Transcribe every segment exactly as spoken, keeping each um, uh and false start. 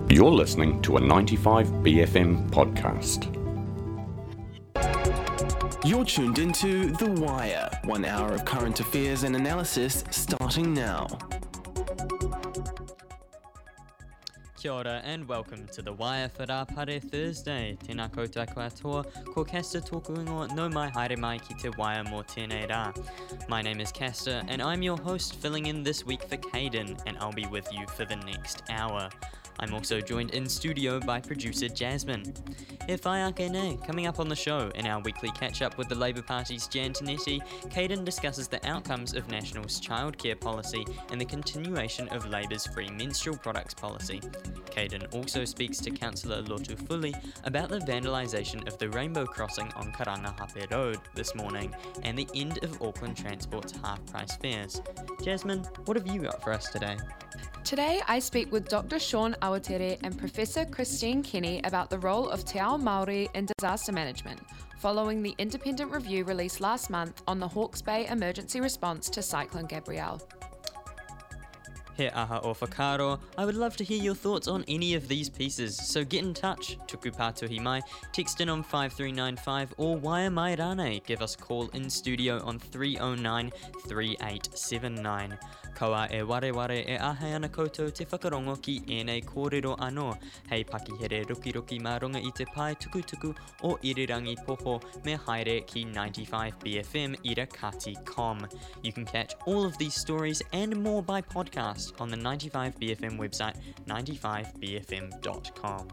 You're listening to a ninety-five B F M podcast. You're tuned into The Wire, one hour of current affairs and analysis starting now. Kia ora and welcome to The Wire for Rapare Thursday. Tēnā koutou katoa, ko Castor tōku ingoa no mai haere mai ki te Wire mō tēnei rā. My name is Castor and I'm your host filling in this week for Caden, and I'll be with you for the next hour. I'm also joined in studio by producer Jasmine. E whai ake nei, coming up on the show in our weekly catch-up with the Labour Party's Jan Tinetti, Caden discusses the outcomes of National's childcare policy and the continuation of Labour's free menstrual products policy. Caden also speaks to Councillor Lotu Fuli about the vandalisation of the Rainbow Crossing on Karangahape Road this morning and the end of Auckland Transport's half-price fares. Jasmine, what have you got for us today? Today, I speak with Doctor Sean Awatere and Professor Christine Kenny about the role of Te Ao Māori in disaster management, following the independent review released last month on the Hawke's Bay emergency response to Cyclone Gabrielle. He aha o whakaro, I would love to hear your thoughts on any of these pieces, so get in touch. Tuku pātuhi mai, text in on five three nine five or Wire mai rane. Give us a call in studio on three oh nine, three eight seven nine. Kaua e ware ware e ahe ana koutou te whakarongo ki ēnei kōrero anō. Hei pakihere ruki ruki mā runga i te pai tuku tuku o irirangi poho me haere ki ninety-five B F M ira kati dot com. You can catch all of these stories and more by podcast on the ninety-five B F M website, ninety-five b f m dot com.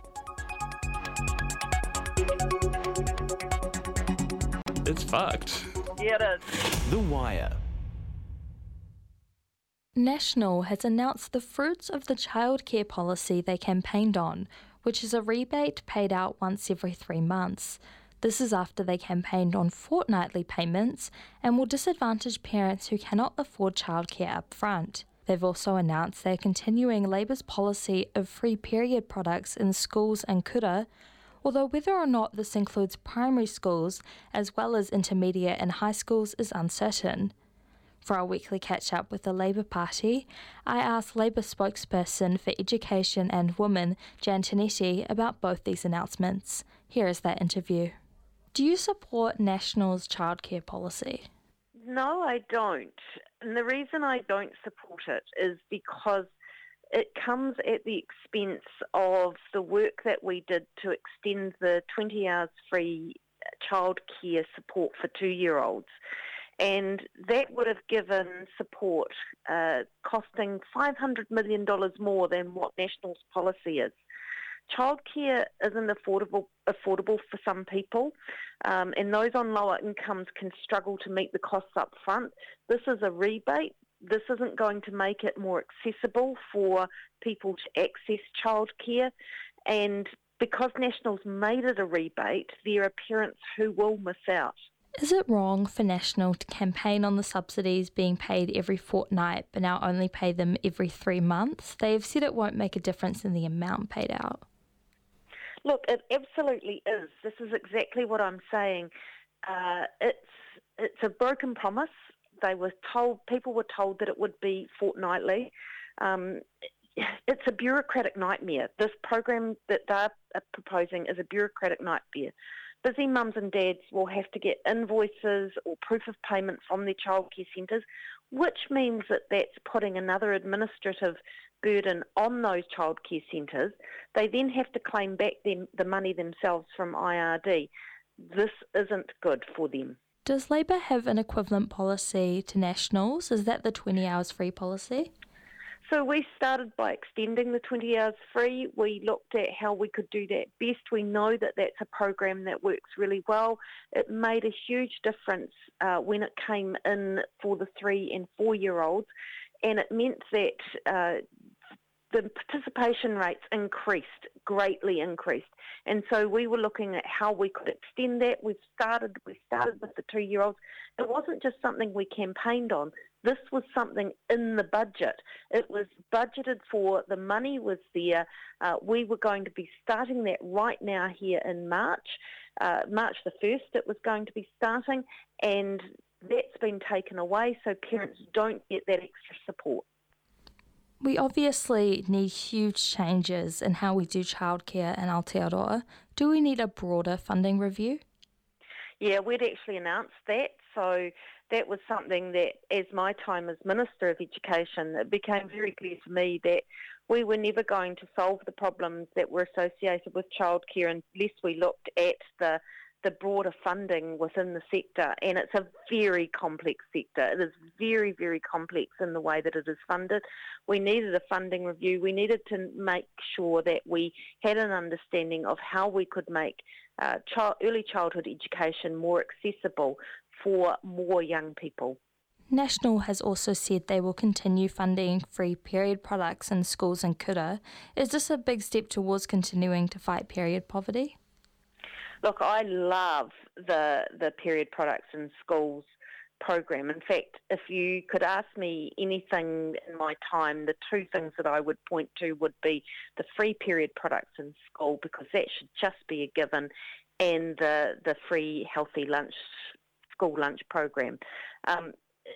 It's fucked. Yeah, it is. The Wire. National has announced the fruits of the childcare policy they campaigned on, which is a rebate paid out once every three months. This is after they campaigned on fortnightly payments and will disadvantage parents who cannot afford childcare up front. They've also announced they're continuing Labour's policy of free period products in schools and kura, although whether or not this includes primary schools as well as intermediate and high schools is uncertain. For our weekly catch-up with the Labour Party, I asked Labour spokesperson for Education and Women, Jan Tinetti, about both these announcements. Here is that interview. Do you support National's childcare policy? No, I don't. And the reason I don't support it is because it comes at the expense of the work that we did to extend the twenty hours free childcare support for two-year-olds. And that would have given support uh, costing five hundred million dollars more than what National's policy is. Childcare isn't affordable affordable for some people, um, and those on lower incomes can struggle to meet the costs up front. This is a rebate. This isn't going to make it more accessible for people to access childcare, and because National's made it a rebate, there are parents who will miss out. Is it wrong for National to campaign on the subsidies being paid every fortnight but now only pay them every three months? They have said it won't make a difference in the amount paid out. Look, it absolutely is. This is exactly what I'm saying. Uh, it's it's a broken promise. They were told, people were told that it would be fortnightly. Um, it's a bureaucratic nightmare. This program that they're proposing is a bureaucratic nightmare. Busy mums and dads will have to get invoices or proof of payment from their childcare centres, which means that that's putting another administrative burden on those childcare centres. They then have to claim back them, the money themselves from I R D. This isn't good for them. Does Labour have an equivalent policy to National's? Is that the twenty hours free policy? So we started by extending the twenty hours free. We looked at how we could do that best. We know that that's a program that works really well. It made a huge difference uh, when it came in for the three and four-year-olds, and it meant that uh, the participation rates increased, greatly increased. And so we were looking at how we could extend that. We've started, we started with the two-year-olds. It wasn't just something we campaigned on. This was something in the budget. It was budgeted for, the money was there. Uh, we were going to be starting that right now here in March. Uh, March the first it was going to be starting, and that's been taken away, so parents don't get that extra support. We obviously need huge changes in how we do childcare in Aotearoa. Do we need a broader funding review? Yeah, we'd actually announced that. So that was something that, as my time as Minister of Education, it became very clear to me that we were never going to solve the problems that were associated with childcare unless we looked at the the broader funding within the sector. And it's a very complex sector. It is very, very complex in the way that it is funded. We needed a funding review. We needed to make sure that we had an understanding of how we could make uh, child, early childhood education more accessible for more young people. National has also said they will continue funding free period products in schools in Kura. Is this a big step towards continuing to fight period poverty? Look, I love the the period products in schools program. In fact, if you could ask me anything in my time, the two things that I would point to would be the free period products in school, because that should just be a given, and the the free healthy lunch school lunch program. Um,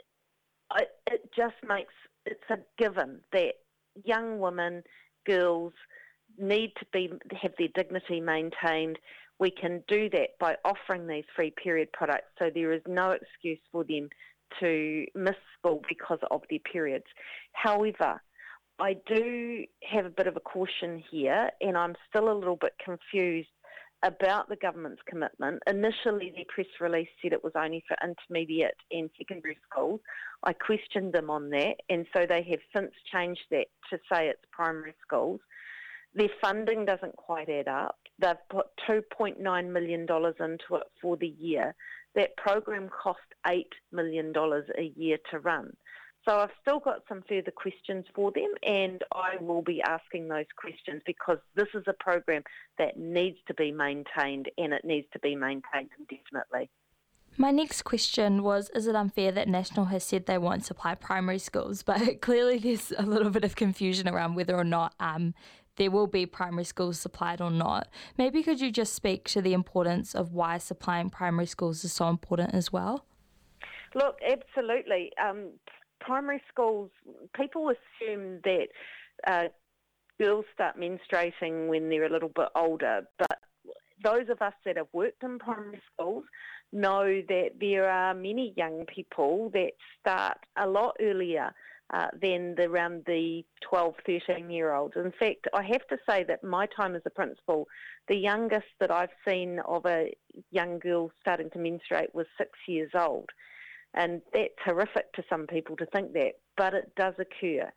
I, it just makes it's a given that young women, girls, need to be have their dignity maintained. We can do that by offering these free period products, so there is no excuse for them to miss school because of their periods. However, I do have a bit of a caution here, and I'm still a little bit confused about the government's commitment. Initially, their press release said it was only for intermediate and secondary schools. I questioned them on that, and so they have since changed that to say it's primary schools. Their funding doesn't quite add up. They've put two point nine million dollars into it for the year. That program cost eight million dollars a year to run. So I've still got some further questions for them, and I will be asking those questions, because this is a program that needs to be maintained, and it needs to be maintained indefinitely. My next question was, is it unfair that National has said they won't supply primary schools? But clearly there's a little bit of confusion around whether or not um, there will be primary schools supplied or not. Maybe could you just speak to the importance of why supplying primary schools is so important as well? Look, absolutely. Um, primary schools, people assume that uh, girls start menstruating when they're a little bit older, but those of us that have worked in primary schools know that there are many young people that start a lot earlier uh, than the, around the twelve, thirteen-year-olds. In fact, I have to say that my time as a principal, the youngest that I've seen of a young girl starting to menstruate was six years old. And that's horrific to some people to think that, but it does occur.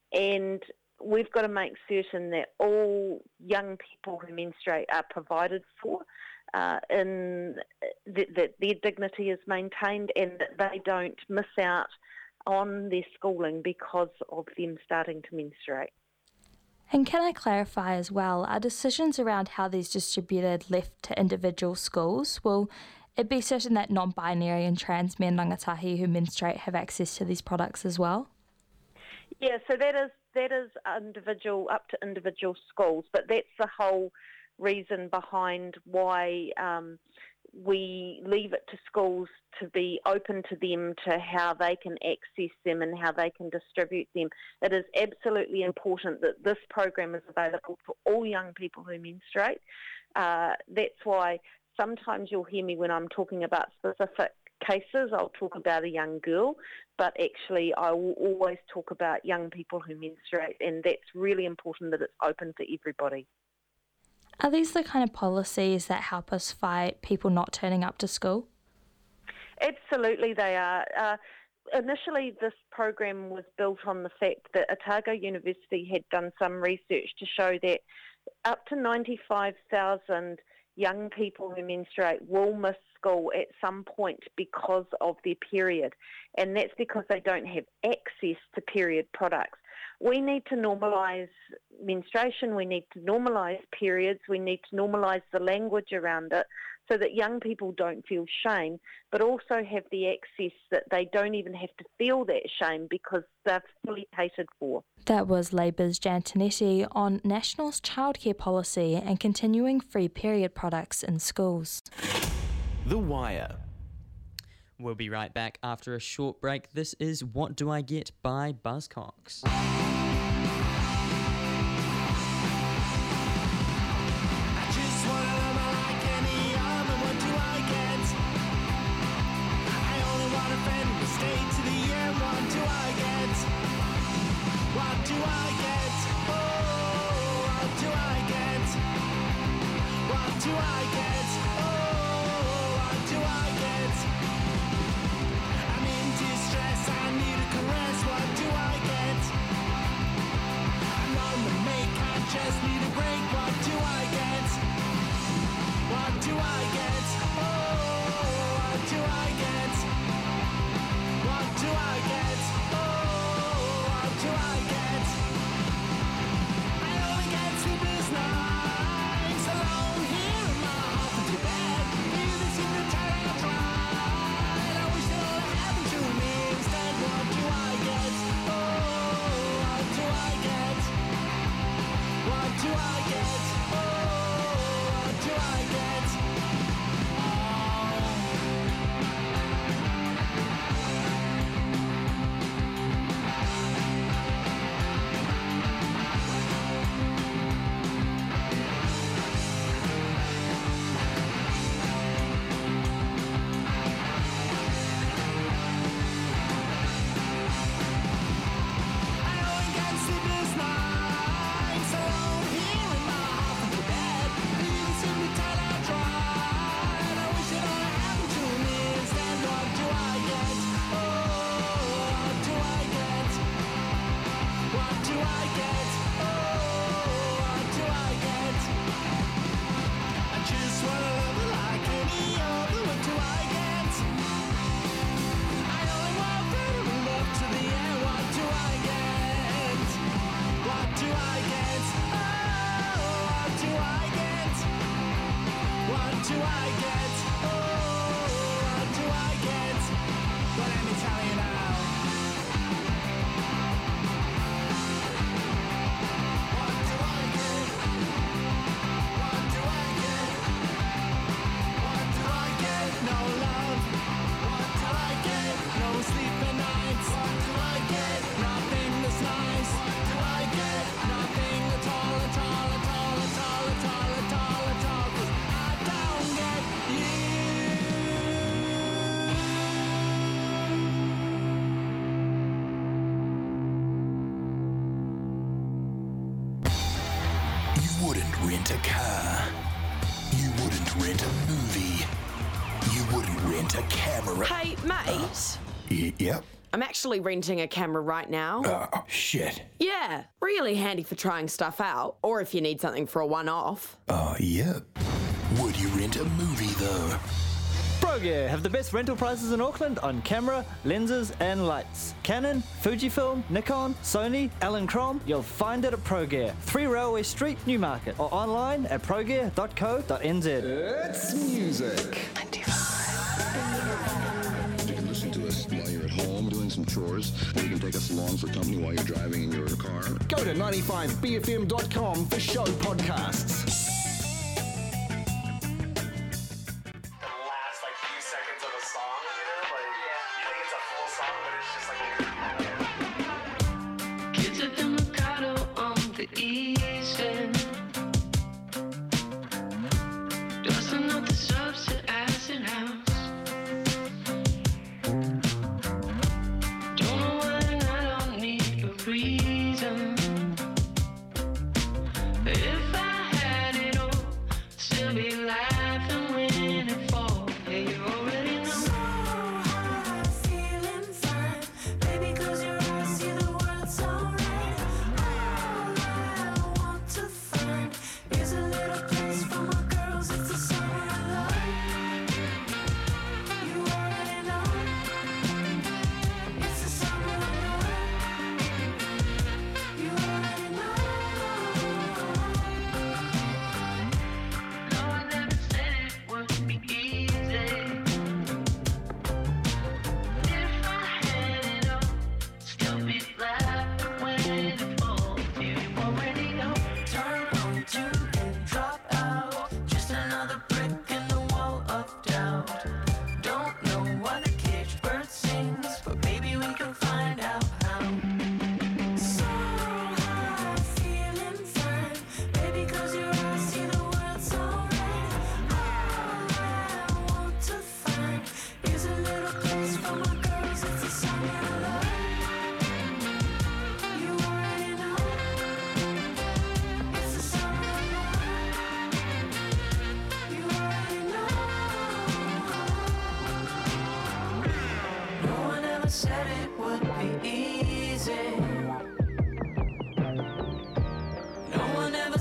And we've got to make certain that all young people who menstruate are provided for, uh, and th- that their dignity is maintained, and that they don't miss out on their schooling because of them starting to menstruate. And can I clarify as well, are decisions around how these distributed left to individual schools? Will it be certain that non-binary and trans men rangatahi who menstruate have access to these products as well? Yeah, so that is that is individual, up to individual schools, but that's the whole reason behind why um, we leave it to schools to be open to them, to how they can access them and how they can distribute them. It is absolutely important that this program is available for all young people who menstruate. Uh, that's why sometimes you'll hear me when I'm talking about specific cases, I'll talk about a young girl, but actually I will always talk about young people who menstruate, and that's really important that it's open for everybody. Are these the kind of policies that help us fight people not turning up to school? Absolutely they are. Uh, initially this program was built on the fact that Otago University had done some research to show that up to ninety-five thousand young people who menstruate will miss school at some point because of their period, and that's because they don't have access to period products. We need to normalise menstruation, we need to normalise periods, we need to normalise the language around it so that young people don't feel shame, but also have the access that they don't even have to feel that shame because they're fully catered for. That was Labour's Jan Tinetti on National's childcare policy and continuing free period products in schools. The Wire. We'll be right back after a short break. This is What Do I Get by Buzzcocks. do I get? Oh, what do I get? I'm in distress, I need a caress. What do I get? I'm on the make, I just need a break. What do I get? What do I get? Oh, what do I get? What do I get? Oh, what do I get? I only get sleepless nights alone here in my half-empty bed. Really seem to tell I tried. I wish it all happened to me instead. What do I get? Oh, what do I get? What do I get? Oh, what do I get? rent a car. You wouldn't rent a movie. You wouldn't rent a camera. Hey, mate. Uh, y- yep. I'm actually renting a camera right now. Uh, oh, shit. Yeah, really handy for trying stuff out, or if you need something for a one-off. Oh, yep. Would you rent a movie, though? ProGear have the best rental prices in Auckland on camera, lenses and lights. Canon, Fujifilm, Nikon, Sony, Elinchrom, you'll find it at ProGear, three Railway Street, Newmarket, or online at progear dot co dot n z. It's music. You can listen to us while you're at home doing some chores, or you can take us along for company while you're driving in your car. Go to ninety-five b f m dot com for show podcasts.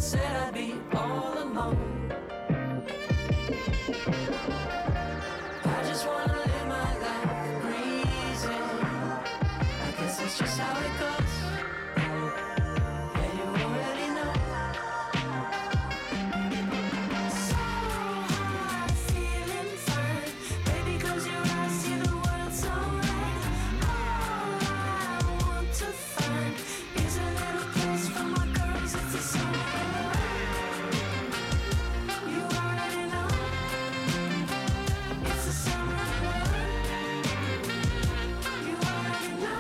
said I'd be all alone. I just wanna live my life breezing. I guess that's just how it goes. Yeah, you already know. So high, feeling fine. Baby, close your eyes, see the world so right. All I want to find is a little place for my girls. It's the summer. You already know. It's the summer. You already know.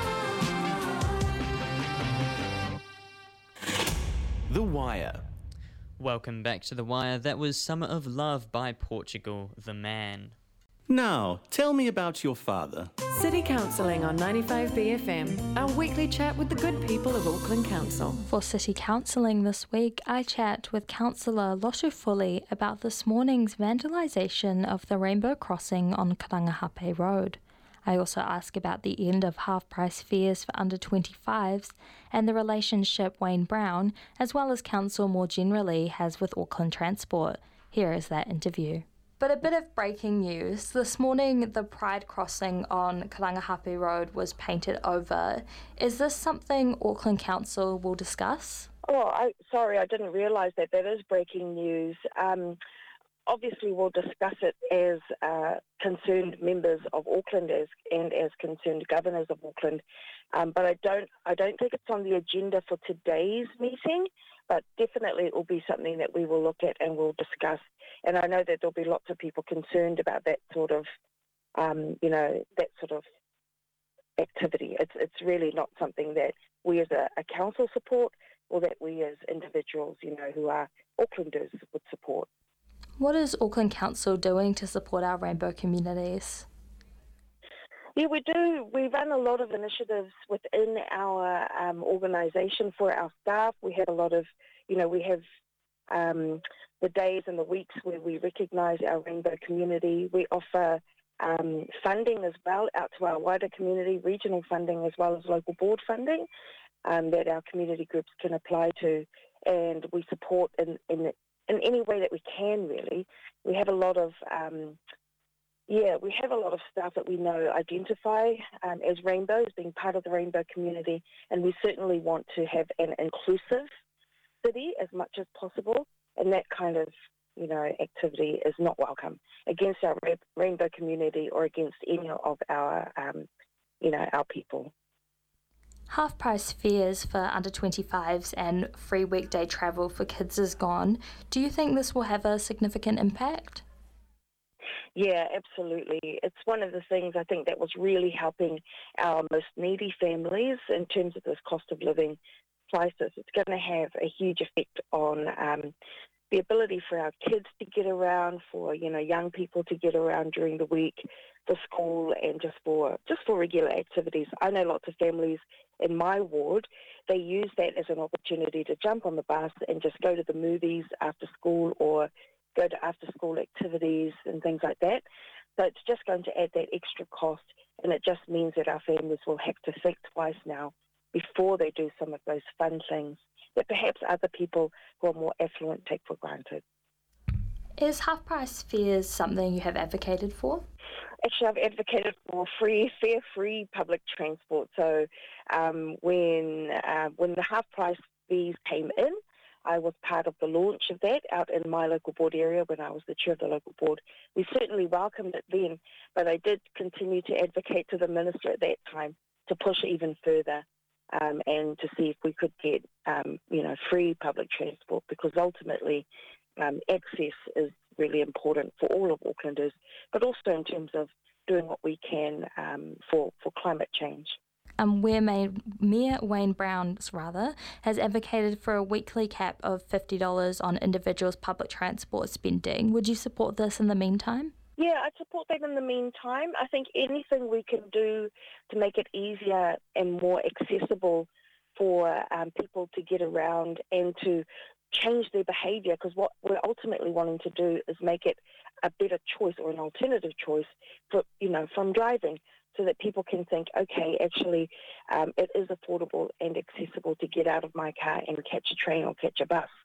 The Wire. Welcome back to The Wire. That was Summer of Love by Portugal The Man. Now, tell me about your father. City Counselling on ninety-five B F M, our weekly chat with the good people of Auckland Council. For City Counselling this week, I chat with Councillor Lotu Foley about this morning's vandalisation of the Rainbow Crossing on Karangahape Road. I also ask about the end of half-price fares for under twenty-fives and the relationship Wayne Brown, as well as council more generally, has with Auckland Transport. Here is that interview. But a bit of breaking news. This morning, the Pride crossing on Karangahape Road was painted over. Is this something Auckland Council will discuss? Oh, I, sorry, I didn't realise that. That is breaking news. Um, obviously, we'll discuss it as uh, concerned members of Auckland as, and as concerned governors of Auckland. Um, but I don't, I don't think it's on the agenda for today's meeting. But definitely, it will be something that we will look at and we'll discuss. And I know that there'll be lots of people concerned about that sort of, um, you know, that sort of activity. It's it's really not something that we as a, a council support, or that we as individuals, you know, who are Aucklanders would support. What is Auckland Council doing to support our rainbow communities? Yeah, we do. We run a lot of initiatives within our um, organisation for our staff. We have a lot of, you know, we have um, the days and the weeks where we recognise our rainbow community. We offer um, funding as well out to our wider community, regional funding as well as local board funding um, that our community groups can apply to, and we support in, in, in any way that we can, really. We have a lot of... Um, Yeah, we have a lot of staff that we know identify um, as rainbows, being part of the rainbow community, and we certainly want to have an inclusive city as much as possible, and that kind of, you know, activity is not welcome against our ra- rainbow community or against any of our, um, you know, our people. Half-price fares for under twenty-fives and free weekday travel for kids is gone. Do you think this will have a significant impact? Yeah, absolutely. It's one of the things I think that was really helping our most needy families in terms of this cost of living crisis. It's going to have a huge effect on um, the ability for our kids to get around, for, you know, young people to get around during the week, for school, and just for just for regular activities. I know lots of families in my ward, they use that as an opportunity to jump on the bus and just go to the movies after school, or go to after-school activities and things like that. So it's just going to add that extra cost, and it just means that our families will have to think twice now before they do some of those fun things that perhaps other people who are more affluent take for granted. Is half-price fares something you have advocated for? Actually, I've advocated for free, fare-free public transport. So um, when uh, when the half-price fees came in, I was part of the launch of that out in my local board area when I was the chair of the local board. We certainly welcomed it then, but I did continue to advocate to the minister at that time to push even further um, and to see if we could get, um, you know, free public transport, because ultimately um, access is really important for all of Aucklanders, but also in terms of doing what we can um, for, for climate change. Um, where Mayor Wayne Brown rather has advocated for a weekly cap of fifty dollars on individuals' public transport spending. Would you support this in the meantime? Yeah, I'd support that in the meantime. I think anything we can do to make it easier and more accessible for um, people to get around and to change their behaviour, because what we're ultimately wanting to do is make it a better choice or an alternative choice for, you know, from driving, so that people can think, okay, actually, um, it is affordable and accessible to get out of my car and catch a train or catch a bus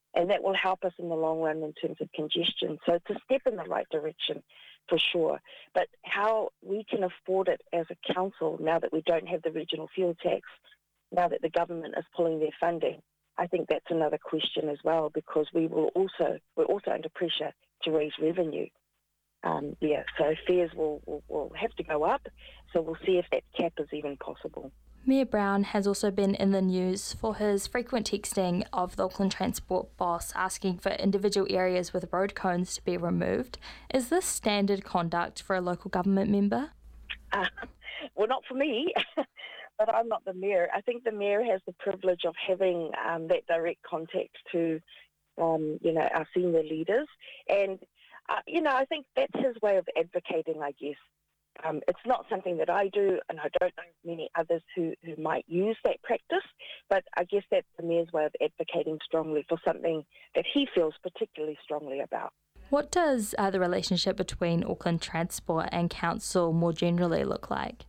and that will help us in the long run in terms of congestion. So it's a step in the right direction for sure. But how we can afford it as a council now that we don't have the regional fuel tax, now that the government is pulling their funding, I think that's another question as well, because we will also, we're also under pressure to raise revenue. Um, yeah, so fares will, will, will have to go up, so we'll see if that cap is even possible. Mayor Brown has also been in the news for his frequent texting of the Auckland Transport boss asking for individual areas with road cones to be removed. Is this standard conduct for a local government member? Uh, well, not for me, but I'm not the mayor. I think the mayor has the privilege of having um, that direct contact to, um, you know, our senior leaders. And, uh, you know, I think that's his way of advocating, I guess. Um, it's not something that I do, and I don't know many others who, who might use that practice, but I guess that's the mayor's way of advocating strongly for something that he feels particularly strongly about. What does uh, the relationship between Auckland Transport and Council more generally look like?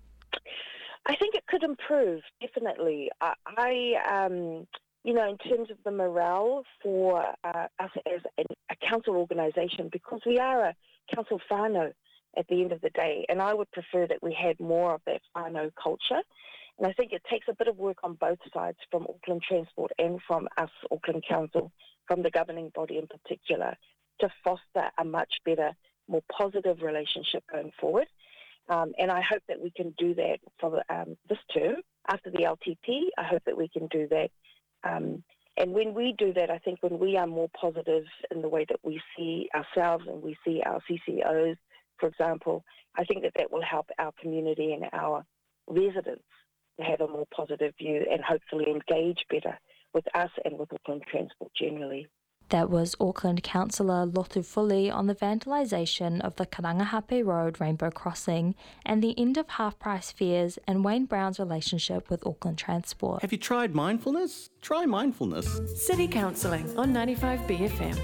I think it could improve, definitely. I, I um, you know, in terms of the morale for uh, us as a, a council organisation, because we are a council whānau at the end of the day, and I would prefer that we had more of that whānau culture. And I think it takes a bit of work on both sides, from Auckland Transport and from us, Auckland Council, from the governing body in particular, to foster a much better, more positive relationship going forward. Um, and I hope that we can do that for um, this term. After the L T P, I hope that we can do that. Um, and when we do that, I think when we are more positive in the way that we see ourselves and we see our C C Os, for example, I think that that will help our community and our residents to have a more positive view and hopefully engage better with us and with Auckland Transport generally. That was Auckland Councillor Lotu Fuli on the vandalisation of the Karangahape Road Rainbow Crossing and the end of half-price fares and Wayne Brown's relationship with Auckland Transport. Have you tried mindfulness? Try mindfulness. City Counselling on ninety-five B F M.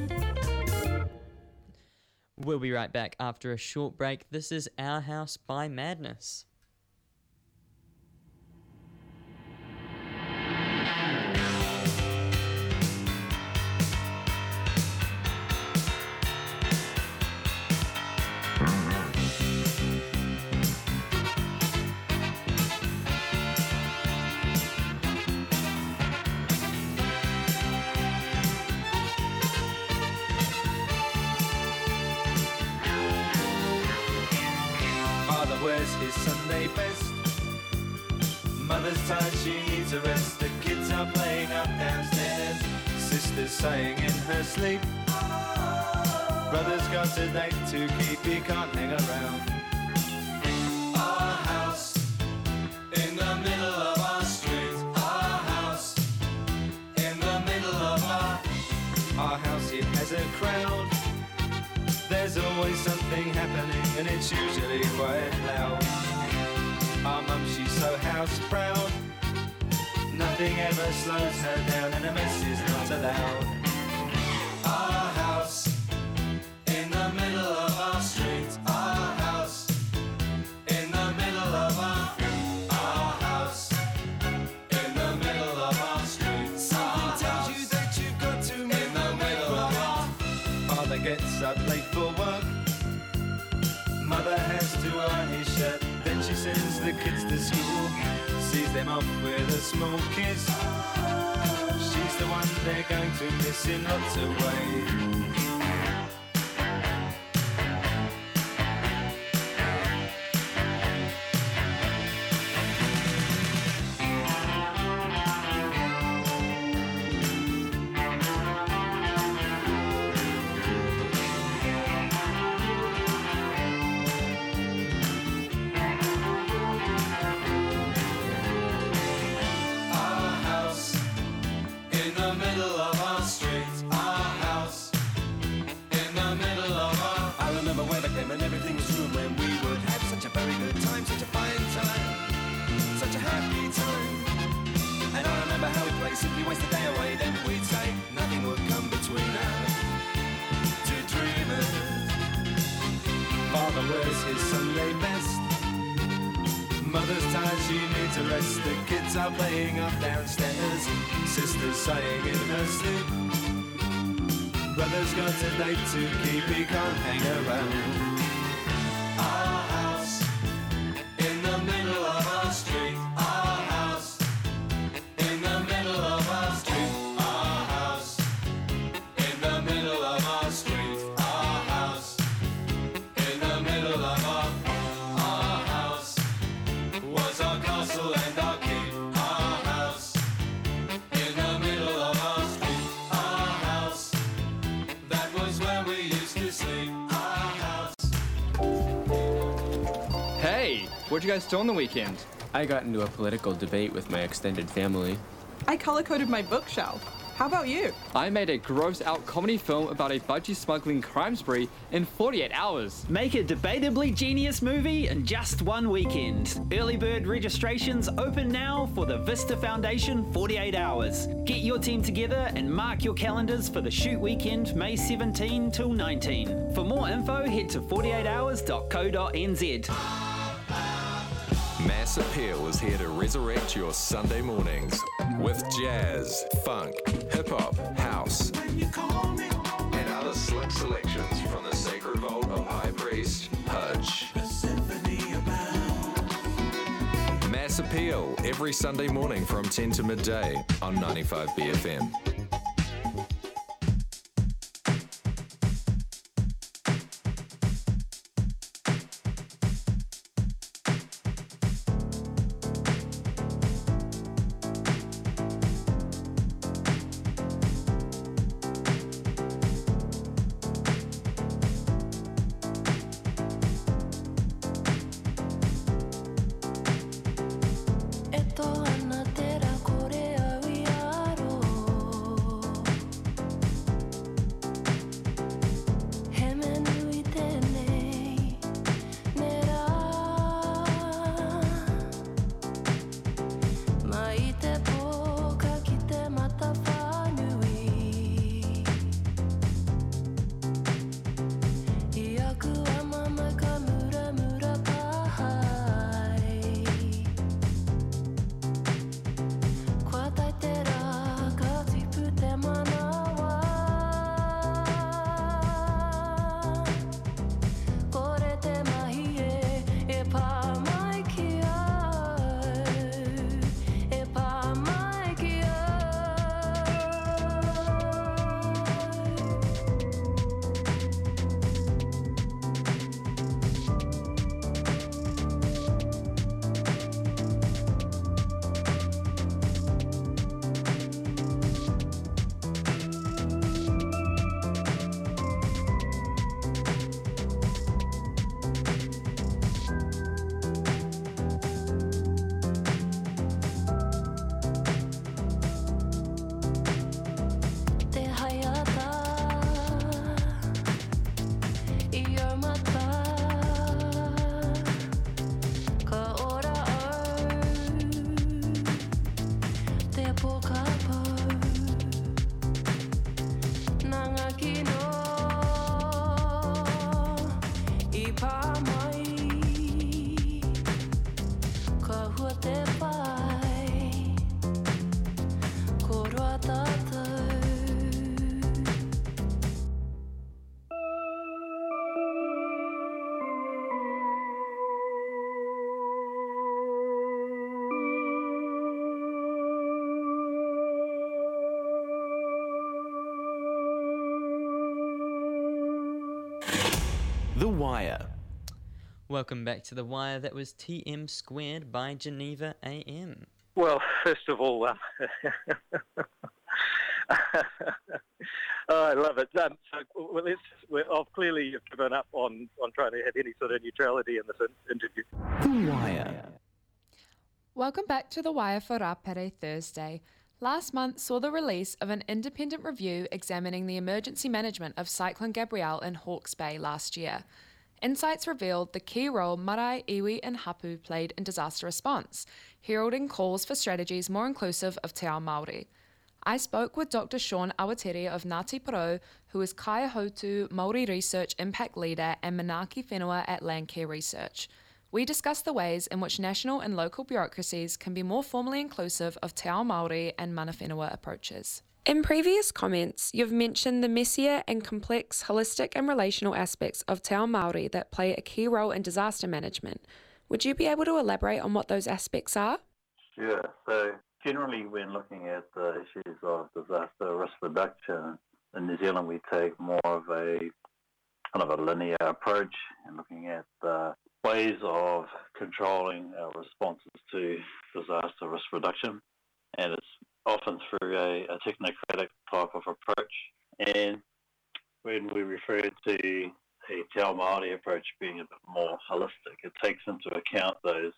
We'll be right back after a short break. This is Our House by Madness. Wears his Sunday best. Mother's tired, she needs a rest. The kids are playing up downstairs. Sister's sighing in her sleep. Brother's got a date to keep, he can't hang around. Our house in the middle of our street. Our house in the middle of our Our house, it has a crowd. There's always something happening and it's usually quite loud. Our mum, she's so house proud. Nothing ever slows her down and a mess is not allowed. Our house in the middle of our street. Our house in the middle of our Our house in the middle of our street. Something tells you that you've got to move in the middle of our Father gets up late for work. Mother has to iron his shirt. Then she sends the kids to school, sees them off with a small kiss. She's the one they're going to miss in lots of ways. And everything was true when we would have such a very good time, such a fine time, such a happy time. And I remember how we'd play, simply waste the day away. Then we'd say nothing would come between us, two dreamers. Father wears his Sunday best. Mother's tired, she needs a rest. The kids are playing up downstairs. Sister's sighing in her sleep. brother's got a date to keep, he can't hang around. Our house in the middle of our street. Our house in the middle of our street. Our house in the middle of our street. Our house in the middle of our our house was our castle and our keep. Our house in the middle of our street. Our house, that was where we used to sleep. Our house. Hey, what'd you guys do on the weekend? I got into a political debate with my extended family. I color-coded my bookshelf. How about you? I made a gross-out comedy film about a budgie smuggling crime spree in forty-eight hours. Make a debatably genius movie in just one weekend. Early bird registrations open now for the Vista Foundation forty-eight hours. Get your team together and mark your calendars for the shoot weekend May seventeenth till nineteenth. For more info, head to forty-eight hours dot co dot n z. Mass Appeal is here to resurrect your Sunday mornings with jazz, funk, hip-hop, house, and other slick selections from the Sacred Vault of High Priest Hutch. Mass Appeal every Sunday morning from ten to midday on ninety-five B F M. The Wire. Welcome back to The Wire. That was T M Squared by Geneva A M. Well, first of all, um, oh, I love it. Um, so, well, let's, well, I've clearly given up on, on trying to have any sort of neutrality in this in- interview. The Wire. Welcome back to The Wire for Rapere Thursday. Last month saw the release of an independent review examining the emergency management of Cyclone Gabrielle in Hawke's Bay last year. Insights revealed the key role marae, iwi and hapu played in disaster response, heralding calls for strategies more inclusive of te ao Māori. I spoke with Doctor Sean Awatere of Ngāti Porou, who is Kaiahoutu Māori Research Impact Leader and Manaaki Whenua at Landcare Research. We discuss the ways in which national and local bureaucracies can be more formally inclusive of te ao Māori and mana whenua approaches. In previous comments, you've mentioned the messier and complex holistic and relational aspects of Te Ao Māori that play a key role in disaster management. Would you be able to elaborate on what those aspects are? Sure. So generally when looking at the issues of disaster risk reduction, in New Zealand we take more of a kind of a linear approach and looking at the ways of controlling our responses to disaster risk reduction. And it's often through a, a technocratic type of approach. And when we refer to a Te Ao Māori approach being a bit more holistic, it takes into account those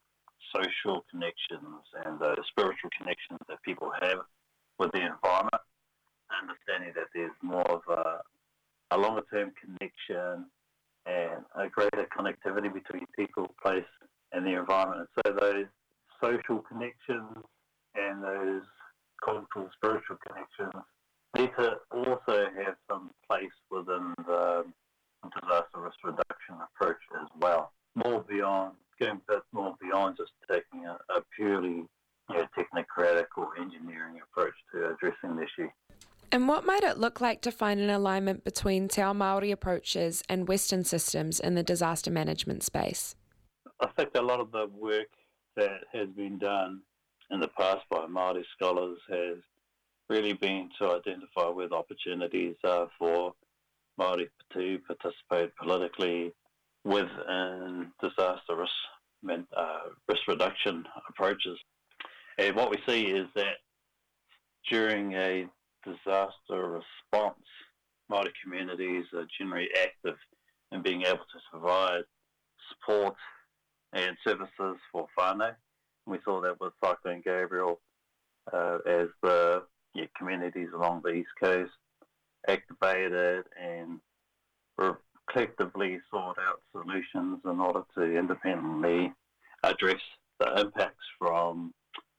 social connections and those spiritual connections that people have with the environment, understanding that there's more of a, a longer-term connection and a greater connectivity between people, place, and the environment. And so those social connections and those cultural, spiritual connections need to also have some place within the disaster risk reduction approach as well. More beyond, going a bit more beyond just taking a, a purely you know, technocratic or engineering approach to addressing the issue. And what might it look like to find an alignment between Te Ao Māori approaches and Western systems in the disaster management space? I think a lot of the work that has been done in the past by Māori scholars has really been to identify where the opportunities are for Māori to participate politically within disaster risk, uh, risk reduction approaches. And what we see is that during a disaster response, Māori communities are generally active in being able to provide support and services for whānau. We saw that with Cyclone Gabriel uh, as the yeah, communities along the East Coast activated and were collectively sought out solutions in order to independently address the impacts from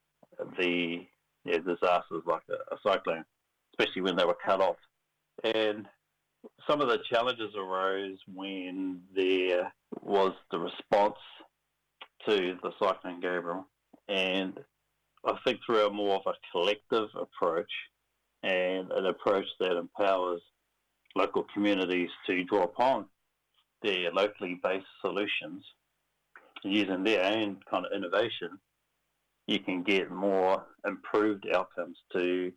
the yeah, disasters like a, a cyclone, especially when they were cut off. And some of the challenges arose when there was the response to the Cyclone Gabriel. And I think through a more of a collective approach and an approach that empowers local communities to draw upon their locally based solutions, using their own kind of innovation, you can get more improved outcomes to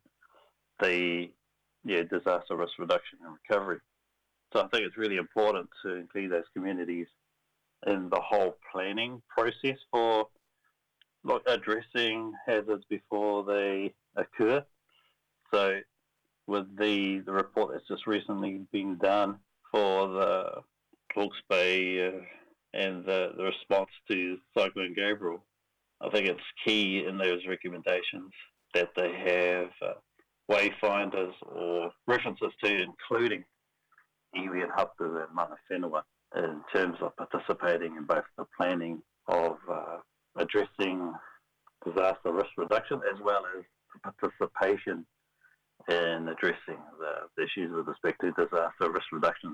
the yeah, disaster risk reduction and recovery. So I think it's really important to include those communities in the whole planning process for like addressing hazards before they occur. So with the, the report that's just recently been done for the Hawke's Bay uh, and the, the response to Cyclone Gabriel, I think it's key in those recommendations that they have uh, wayfinders or references to including iwi and hapū and mana whenua in terms of participating in both the planning of uh, addressing disaster risk reduction as well as participation in addressing the, the issues with respect to disaster risk reduction.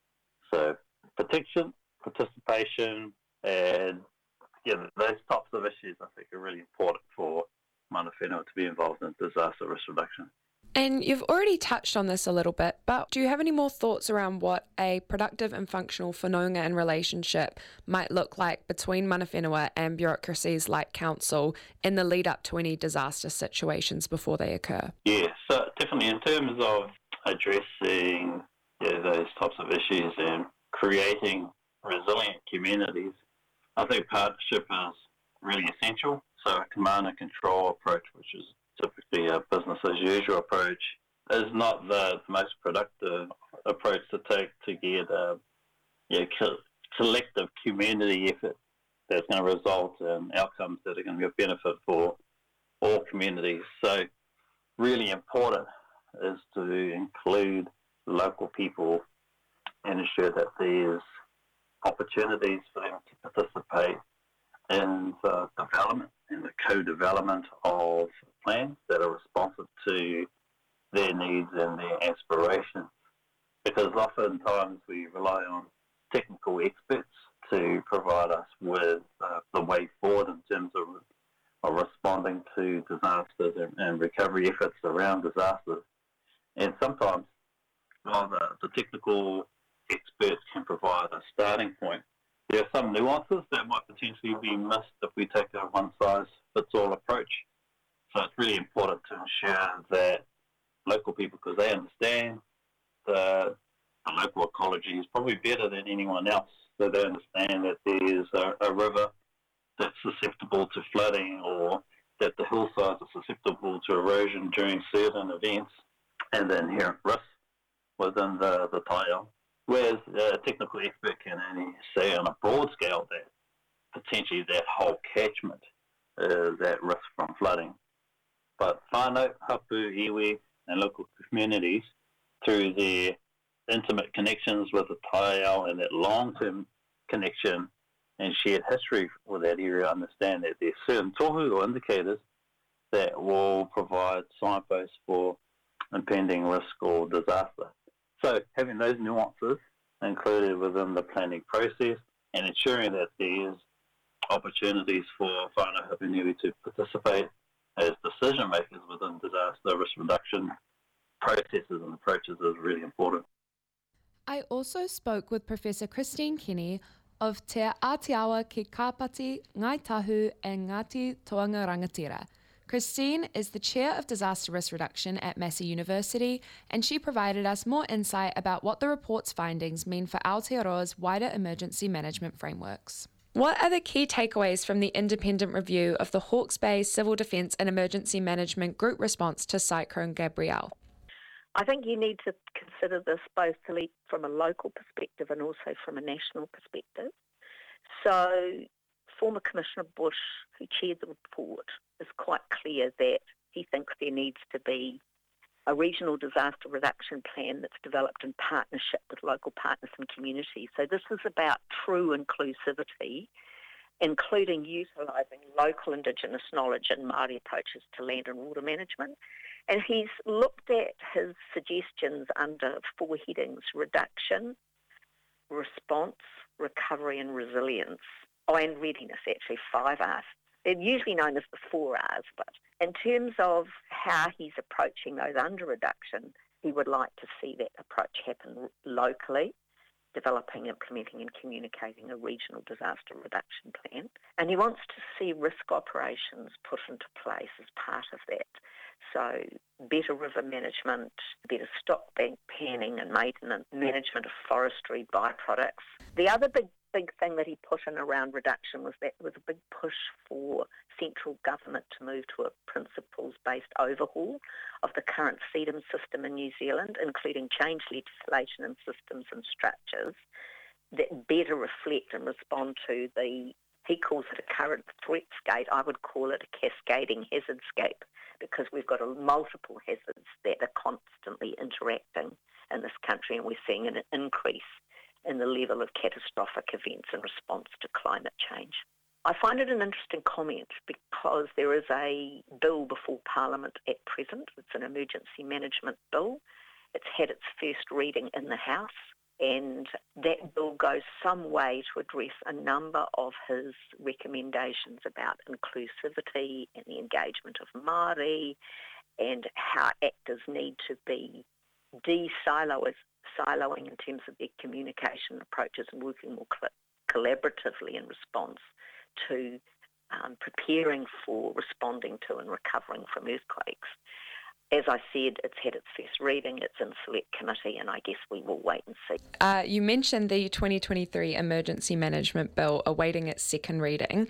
So protection, participation, and yeah, those types of issues I think are really important for mana whenua to be involved in disaster risk reduction. And you've already touched on this a little bit, but do you have any more thoughts around what a productive and functional whanaunga and relationship might look like between mana whenua and bureaucracies like council in the lead up to any disaster situations before they occur? Yeah, so definitely in terms of addressing yeah, those types of issues and creating resilient communities, I think partnership is really essential. So a command and control approach, which is typically a business as usual approach, is not the most productive approach to take to get a yeah, co- collective community effort that's going to result in outcomes that are going to be a benefit for all communities. So really important is to include local people and ensure that there's opportunities for them to participate in the development and the co-development of plans that are responsive to their needs and their aspirations. Because oftentimes we rely on technical experts to provide us with uh, the way forward in terms of of responding to disasters and, and recovery efforts around disasters. And sometimes, while the, the technical experts can provide a starting point, there are some nuances that might potentially be missed if we take a one-size-fits-all approach. So it's really important to ensure that local people, because they understand the, the local ecology is probably better than anyone else, so they understand that there's a, a river that's susceptible to flooding, or that the hillsides are susceptible to erosion during certain events, and the inherent risks within the, the taiao. Whereas a technical expert can only say on a broad scale that potentially that whole catchment is at risk from flooding. But whānau, hapu, iwi, and local communities, through their intimate connections with the taiao and that long-term connection and shared history with that area, understand that there's certain tohu or indicators that will provide signposts for impending risk or disaster. So having those nuances included within the planning process and ensuring that there's opportunities for whānau hapuniwi to participate as decision makers within disaster risk reduction processes and approaches is really important. I also spoke with Professor Christine Kenny of Te Ātiawa ki Kāpati, Ngai Tahu and Ngāti Toanga Rangatira. Christine is the Chair of Disaster Risk Reduction at Massey University, and she provided us more insight about what the report's findings mean for Aotearoa's wider emergency management frameworks. What are the key takeaways from the independent review of the Hawke's Bay Civil Defence and Emergency Management Group response to Cyclone Gabrielle? I think you need to consider this both from a local perspective and also from a national perspective. So, former Commissioner Bush, who chaired the report, is quite clear that he thinks there needs to be a regional disaster reduction plan that's developed in partnership with local partners and communities. So this is about true inclusivity, including utilising local Indigenous knowledge and Māori approaches to land and water management. And he's looked at his suggestions under four headings: reduction, response, recovery and resilience. Oh, and readiness, actually, five R's. They're usually known as the four R's, but in terms of how he's approaching those under reduction, he would like to see that approach happen locally, developing, implementing and communicating a regional disaster reduction plan. And he wants to see risk operations put into place as part of that. So better river management, better stock bank planning and maintenance, management of forestry byproducts. The other big big thing that he put in around reduction was that there was a big push for central government to move to a principles-based overhaul of the current C D I M system in New Zealand, including change legislation and systems and structures that better reflect and respond to the, he calls it a current threatscape, I would call it a cascading hazardscape, because we've got a, multiple hazards that are constantly interacting in this country, and we're seeing an increase in the level of catastrophic events in response to climate change. I find it an interesting comment because there is a bill before Parliament at present. It's an emergency management bill. It's had its first reading in the House, and that bill goes some way to address a number of his recommendations about inclusivity and the engagement of Māori and how actors need to be de-siloed siloing in terms of their communication approaches and working more cl- collaboratively in response to um, preparing for responding to and recovering from earthquakes. As I said, it's had its first reading, it's in select committee, and I guess we will wait and see. Uh, you mentioned the twenty twenty-three Emergency Management Bill awaiting its second reading.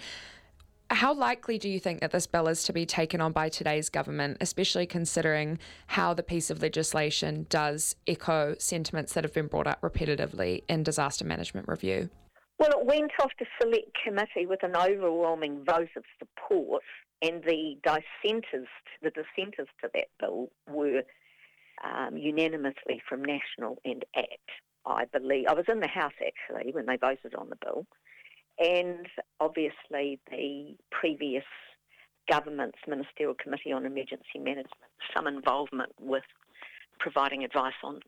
How likely do you think that this bill is to be taken on by today's government, especially considering how the piece of legislation does echo sentiments that have been brought up repetitively in disaster management review? Well, it went off to select committee with an overwhelming vote of support, and the dissenters, the dissenters to that bill were um, unanimously from National and ACT, I believe. I was in the House, actually, when they voted on the bill. And obviously the previous government's Ministerial Committee on Emergency Management, some involvement with providing advice on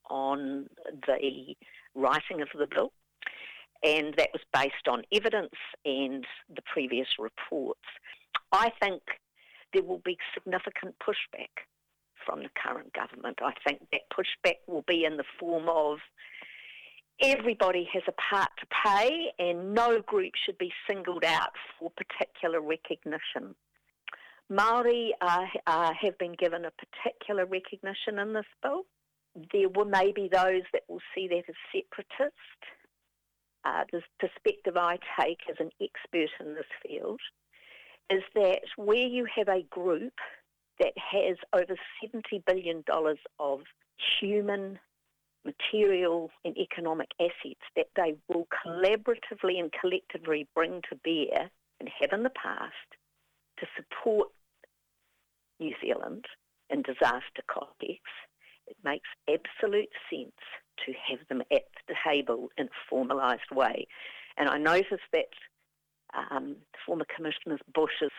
on the writing of the bill. And that was based on evidence and the previous reports. I think there will be significant pushback from the current government. I think that pushback will be in the form of everybody has a part to play and no group should be singled out for particular recognition. Māori uh, uh, have been given a particular recognition in this bill. There will maybe those that will see that as separatist. Uh, the perspective I take as an expert in this field is that where you have a group that has over seventy billion dollars of human, material and economic assets that they will collaboratively and collectively bring to bear and have in the past to support New Zealand in disaster context, it makes absolute sense to have them at the table in a formalised way. And I noticed that um, former Commissioner Bush's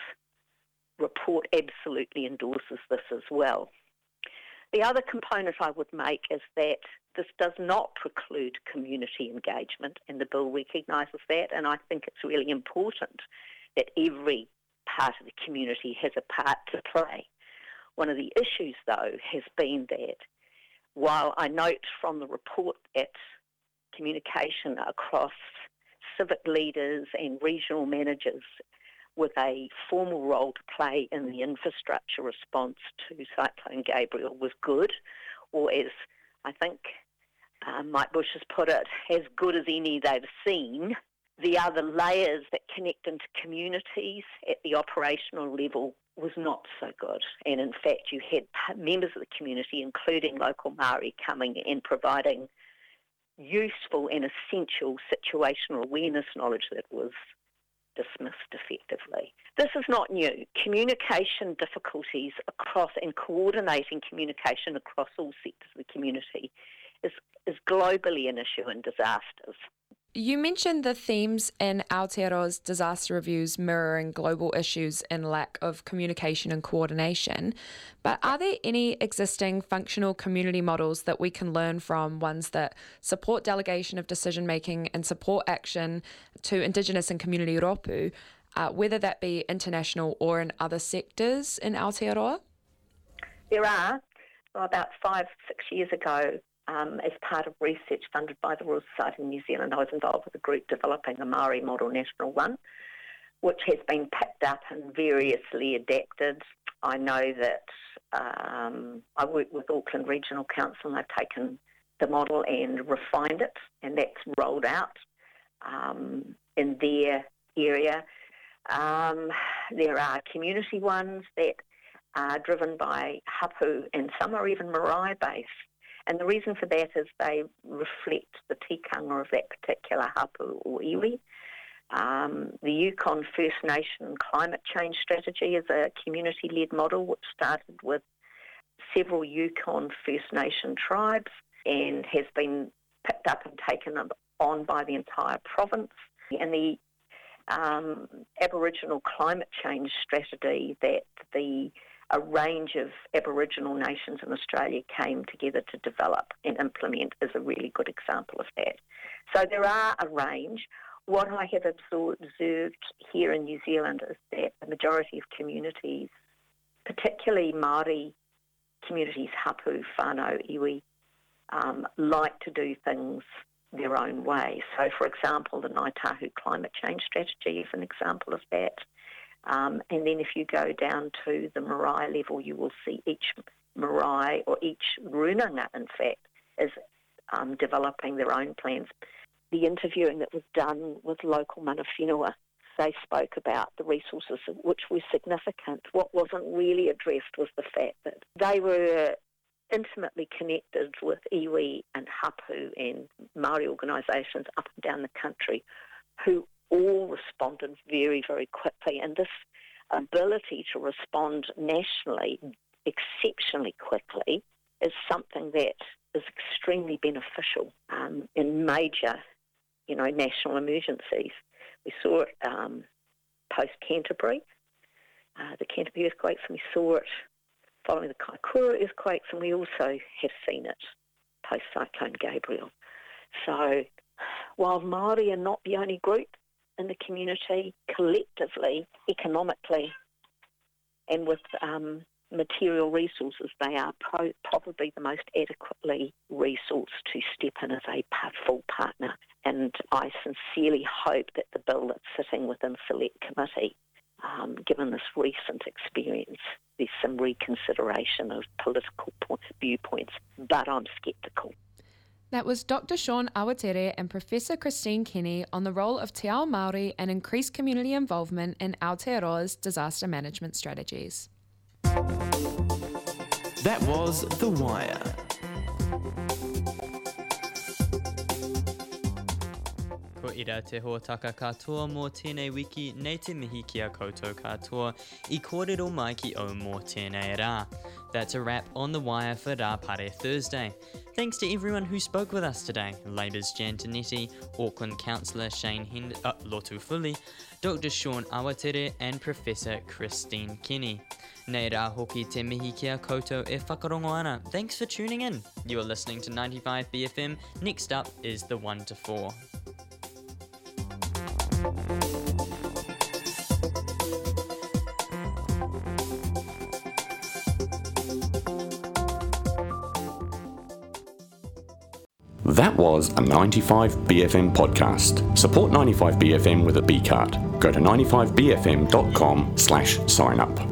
report absolutely endorses this as well. The other component I would make is that this does not preclude community engagement, and the bill recognises that, and I think it's really important that every part of the community has a part to play. One of the issues, though, has been that while I note from the report that communication across civic leaders and regional managers with a formal role to play in the infrastructure response to Cyclone Gabriel was good, or as I think uh, Mike Bush has put it, as good as any they've seen, the other layers that connect into communities at the operational level was not so good. And in fact, you had members of the community, including local Māori, coming and providing useful and essential situational awareness knowledge that was dismissed effectively. This is not new. Communication difficulties across and coordinating communication across all sectors of the community is, is globally an issue in disasters. You mentioned the themes in Aotearoa's disaster reviews mirroring global issues and lack of communication and coordination, but are there any existing functional community models that we can learn from, ones that support delegation of decision making and support action to Indigenous and community rōpū, uh, whether that be international or in other sectors in Aotearoa? There are. Well, about five, six years ago, Um, as part of research funded by the Royal Society in New Zealand, I was involved with a group developing a Māori Model National One, which has been picked up and variously adapted. I know that um, I work with Auckland Regional Council and they've taken the model and refined it, and that's rolled out um, in their area. Um, there are community ones that are driven by hapu, and some are even marae-based. And the reason for that is they reflect the tikanga of that particular hapu or iwi. Um, the Yukon First Nation climate change strategy is a community-led model which started with several Yukon First Nation tribes and has been picked up and taken on by the entire province. And the um, Aboriginal climate change strategy that the a range of Aboriginal nations in Australia came together to develop and implement is a really good example of that. So there are a range. What I have observed here in New Zealand is that the majority of communities, particularly Māori communities, hapu, whānau, iwi, um, like to do things their own way. So, for example, the Ngāi Tahu climate change strategy is an example of that. Um, and then if you go down to the marae level, you will see each marae or each runanga, in fact, is um, developing their own plans. The interviewing that was done with local mana whenua, they spoke about the resources which were significant. What wasn't really addressed was the fact that they were intimately connected with iwi and hapu and Māori organisations up and down the country who all responded very, very quickly. And this ability to respond nationally exceptionally quickly is something that is extremely beneficial um, in major, you know, national emergencies. We saw it um, post-Canterbury, uh, the Canterbury earthquakes, and we saw it following the Kaikoura earthquakes, and we also have seen it post-Cyclone Gabriel. So while Māori are not the only group in the community, collectively, economically, and with um, material resources, they are pro- probably the most adequately resourced to step in as a par- full partner. And I sincerely hope that the bill that's sitting within Select Committee, um, given this recent experience, there's some reconsideration of political point, viewpoints, but I'm sceptical. That was Doctor Sean Awatere and Professor Christine Kenny on the role of Te Ao Māori and increased community involvement in Aotearoa's disaster management strategies. That was The Wire. Ko ira te hōtaka katoa mō tēnei wiki nei te mihi ki a koutou katoa I kōrero mai ki au mō tēnei rā. That's a wrap on The Wire for Rā Pare Thursday. Thanks to everyone who spoke with us today. Labour's Jan Tinetti, Auckland Councillor Shane Hend- uh, Lotu Fuli, Doctor Sean Awatere and Professor Christine Kenny. Nei rā hoki te mihi ki a koutou e whakarongo ana. Thanks for tuning in. You are listening to ninety-five B F M. Next up is the one to four. That was a ninety-five B F M podcast. Support ninety-five B F M with a B card. Go to ninety-five B F M dot com slash sign up.